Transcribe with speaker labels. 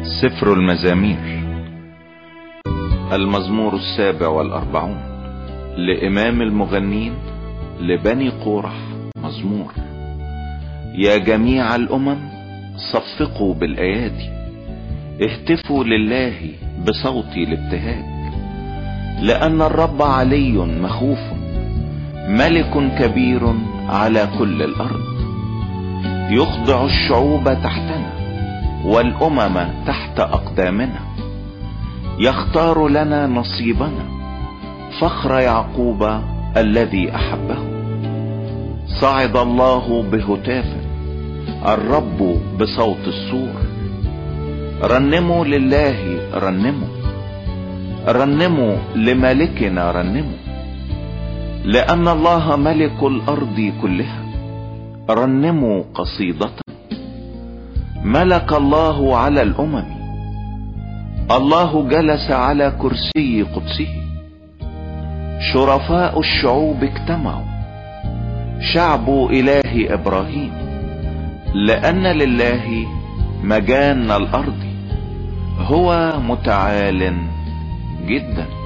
Speaker 1: سفر المزامير، المزمور 47 لإمام المغنين لبني قورح. مزمور. يا جميع الأمم صفقوا بالأيادي، اهتفوا لله بصوت الابتهاج، لأن الرب علي مخوف، ملك كبير على كل الأرض. يخضع الشعوب تحتنا والأمم تحت أقدامنا. يختار لنا نصيبنا، فخر يعقوب الذي أحبه. صعد الله بهتاف، الرب بصوت الصور. رنموا لله، رنموا لملكنا، لأن الله ملك الأرض كلها. رنموا قصيدة. ملك الله على الأمم، الله جلس على كرسي قدسه. شرفاء الشعوب اجتمعوا، شعب إله إبراهيم. لأن لله مجان الأرض، هو متعال جدا.